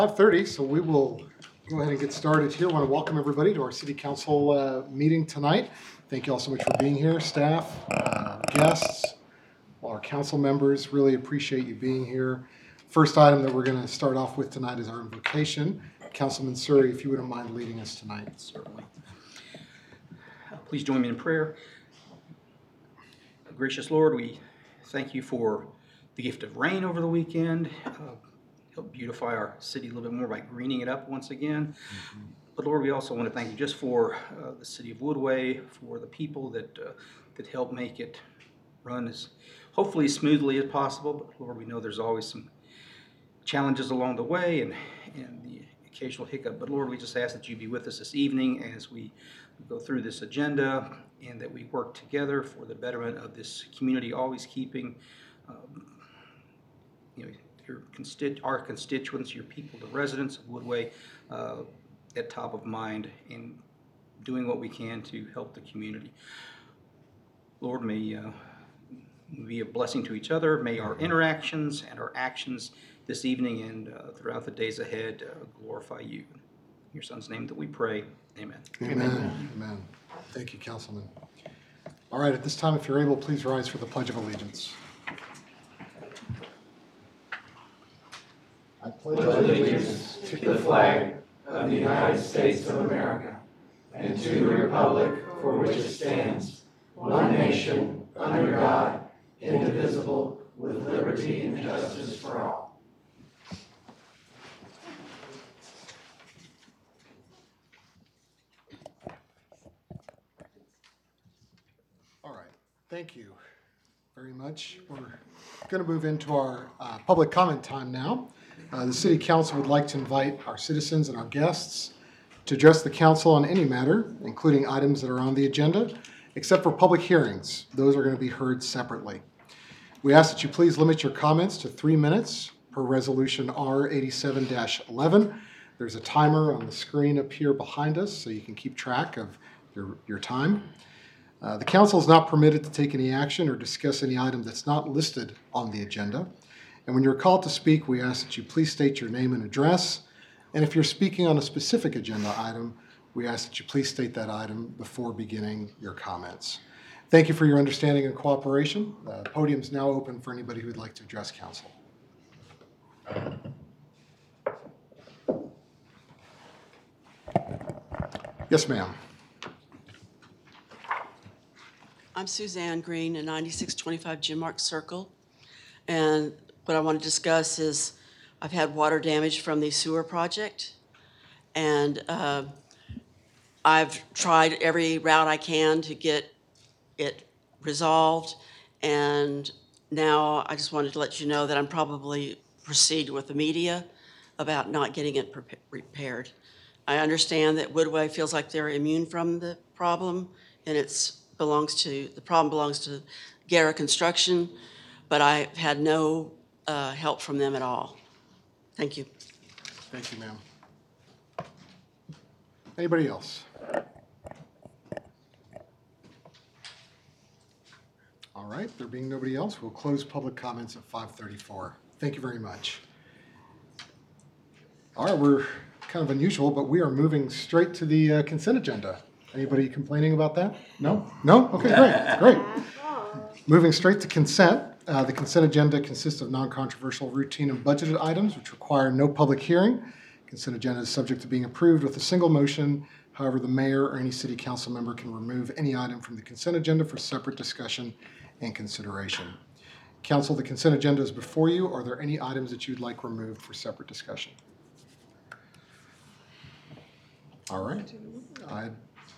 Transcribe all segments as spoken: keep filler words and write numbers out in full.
five thirty, so we will go ahead and get started here. I want to welcome everybody to our City Council uh, meeting tonight. Thank you all so much for being here, staff, uh, guests, all our council members. Really appreciate you being here. First item that we're going to start off with tonight is our invocation. Councilman Surrey, if you wouldn't mind leading us tonight. Certainly. Please join me in prayer. Gracious Lord, we thank you for the gift of rain over the weekend. Uh, help beautify our city a little bit more by greening it up once again. Mm-hmm. But Lord, we also want to thank you just for uh, the city of Woodway, for the people that uh, that help make it run as hopefully as smoothly as possible. But Lord, we know there's always some challenges along the way and, and the occasional hiccup. But Lord, we just ask that you be with us this evening as we go through this agenda and that we work together for the betterment of this community, always keeping um, you know, your consti- our constituents, your people, the residents of Woodway uh, at top of mind and doing what we can to help the community. Lord, may uh, be a blessing to each other. May our interactions and our actions this evening and uh, throughout the days ahead uh, glorify you. In your son's name that we pray. Amen. Amen. Amen. Amen. Thank you, Councilman. All right, at this time, if you're able, please rise for the Pledge of Allegiance. I pledge allegiance to the flag of the United States of America and to the republic for which it stands, one nation, under God, indivisible, with liberty and justice for all. All right, thank you very much. We're going to move into our uh, public comment time now. Uh, the City Council would like to invite our citizens and our guests to address the council on any matter, including items that are on the agenda, except for public hearings. Those are going to be heard separately. We ask that you please limit your comments to three minutes per resolution R eighty-seven dash eleven. There's a timer on the screen up here behind us, so you can keep track of your, your time. Uh, the council is not permitted to take any action or discuss any item that's not listed on the agenda. And when you're called to speak, we ask that you please state your name and address. And if you're speaking on a specific agenda item, we ask that you please state that item before beginning your comments. Thank you for your understanding and cooperation. The podium is now open for anybody who would like to address council. Yes, ma'am. I'm Suzanne Green at ninety-six twenty-five Jim Mark Circle. And what I want to discuss is I've had water damage from the sewer project. And uh, I've tried every route I can to get it resolved. And now I just wanted to let you know that I'm probably proceeding with the media about not getting it pre- repaired. I understand that Woodway feels like they're immune from the problem, and it's belongs to the problem belongs to Guerra Construction, but I've had no uh, help from them at all. Thank you. Thank you, ma'am. Anybody else? All right, there being nobody else, we'll close public comments at five thirty-four. Thank you very much. All right, we're kind of unusual, but we are moving straight to the uh, consent agenda. Anybody complaining about that? No? No? Okay, great, great. Moving straight to consent. Uh, the consent agenda consists of non-controversial, routine, and budgeted items which require no public hearing. Consent agenda is subject to being approved with a single motion. However, the mayor or any city council member can remove any item from the consent agenda for separate discussion and consideration. Council, the consent agenda is before you. Are there any items that you'd like removed for separate discussion? All right. I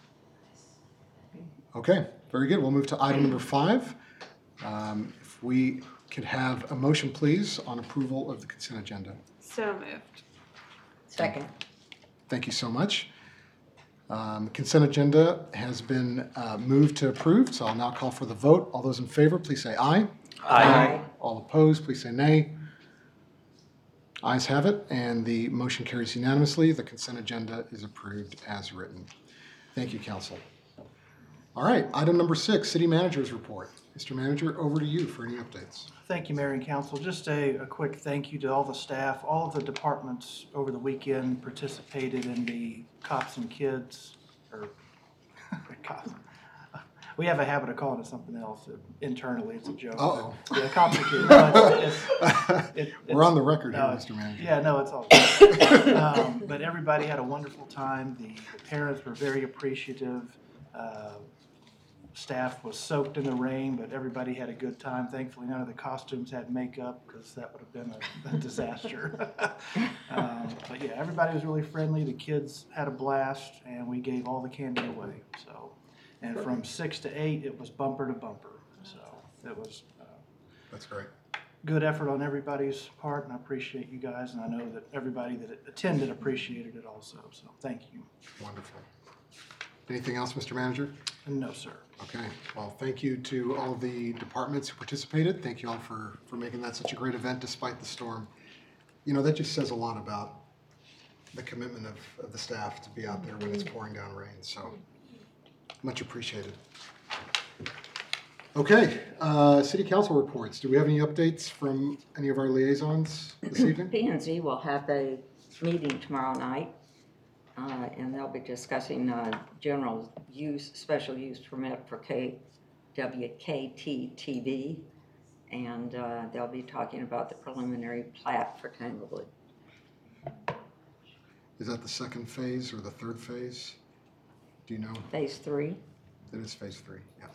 Okay, very good. We'll move to item number five. Um, if we could have a motion, please, on approval of the consent agenda. So moved. Second. Thank you so much. Um, consent agenda has been uh, moved to approved, so I'll now call for the vote. All those in favor, please say aye. Aye. All opposed, please say nay. Ayes have it, and the motion carries unanimously. The consent agenda is approved as written. Thank you, council. All right, item number six, city manager's report. Mister Manager, over to you for any updates. Thank you, Mayor and Council. Just a, a quick thank you to all the staff. All of the departments over the weekend participated in the Cops and Kids, or cops. We have a habit of calling it something else. Internally, it's a joke. Uh-oh. Yeah, Cops and Kids. No, it's, it's, it, We're it's- on the record here, no, Mister Manager. Yeah, no, it's all good. um, But everybody had a wonderful time. The the parents were very appreciative. Uh, Staff was soaked in the rain, but everybody had a good time. Thankfully, none of the costumes had makeup because that would have been a, a disaster. um, but yeah, everybody was really friendly. The kids had a blast, and we gave all the candy away. So, and from six to eight, it was bumper to bumper. So it was uh, That's great. good effort on everybody's part, and I appreciate you guys. And I know that everybody that attended appreciated it also. So thank you. Wonderful. Anything else, Mister Manager? And no, sir. Okay, well, thank you to all of the departments who participated. Thank you all for, for making that such a great event despite the storm. You know, that just says a lot about the commitment of, of the staff to be out there when it's pouring down rain, so much appreciated. Okay, uh, city council reports. Do we have any updates from any of our liaisons this evening? P and Z will have a meeting tomorrow night, uh, and they'll be discussing uh, general use, special use permit for K W K T T V, and uh, they'll be talking about the preliminary plat for Tanglewood. Is that the second phase or the third phase? Do you know? Phase three. It is phase three, yeah.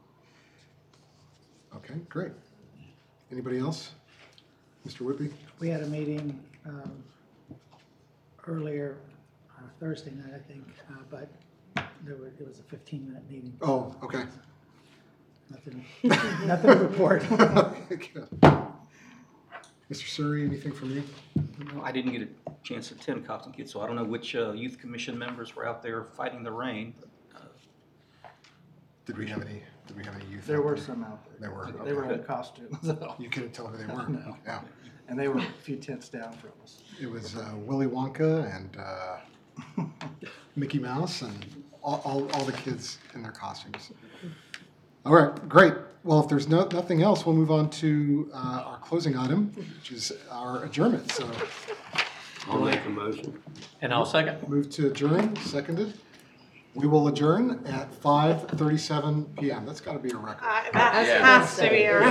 Okay, great. Anybody else? Mister Whitby? We had a meeting um, earlier, uh, Thursday night, I think, uh, but there were, it was a fifteen-minute meeting. Oh, okay. Nothing, nothing to report. Okay, good. Mister Surrey, anything from you? No, I didn't get a chance to attend Cops and Kids, so I don't know which uh, youth commission members were out there fighting the rain. But, uh, Did we have any, did we have any youth? There out were there? some out there. There were, They were okay. in costumes, so. You couldn't tell who they were? No. Yeah. And they were a few tents down from us. It was uh, Willy Wonka and uh, Mickey Mouse and all, all, all the kids in their costumes. All right, great. Well, if there's no, nothing else, we'll move on to uh, our closing item, which is our adjournment. So I'll make a motion. And I'll second. move to adjourn, seconded. We will adjourn at five thirty-seven p m That's got to be a record. Uh, that has to be a